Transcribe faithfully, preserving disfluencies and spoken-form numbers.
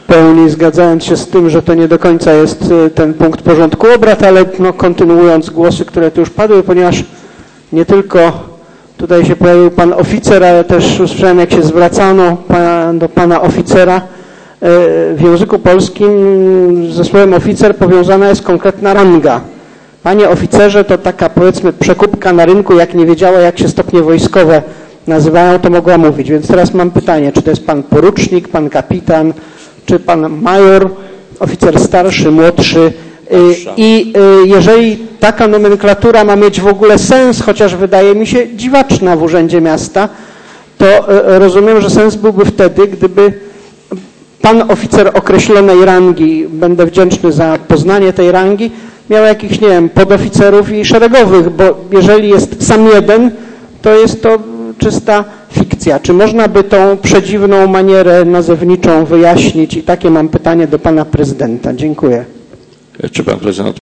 pełni zgadzając się z tym, że to nie do końca jest ten punkt porządku obrad, ale no, kontynuując głosy, które tu już padły, ponieważ nie tylko tutaj się pojawił pan oficer, ale też usłyszałem, jak się zwracano pan, do pana oficera. W języku polskim ze słowem oficer powiązana jest konkretna ranga. Panie oficerze, to taka, powiedzmy, przekupka na rynku, jak nie wiedziała, jak się stopnie wojskowe nazywają, to mogła mówić. Więc teraz mam pytanie, czy to jest pan porucznik, pan kapitan, czy pan major, oficer starszy, młodszy. I jeżeli taka nomenklatura ma mieć w ogóle sens, chociaż wydaje mi się dziwaczna w Urzędzie Miasta, to rozumiem, że sens byłby wtedy, gdyby pan oficer określonej rangi, będę wdzięczny za poznanie tej rangi, miał jakichś, nie wiem, podoficerów i szeregowych, bo jeżeli jest sam jeden, to jest to czysta fikcja. Czy można by tą przedziwną manierę nazewniczą wyjaśnić? I takie mam pytanie do pana prezydenta. Dziękuję. Czy pan prezydent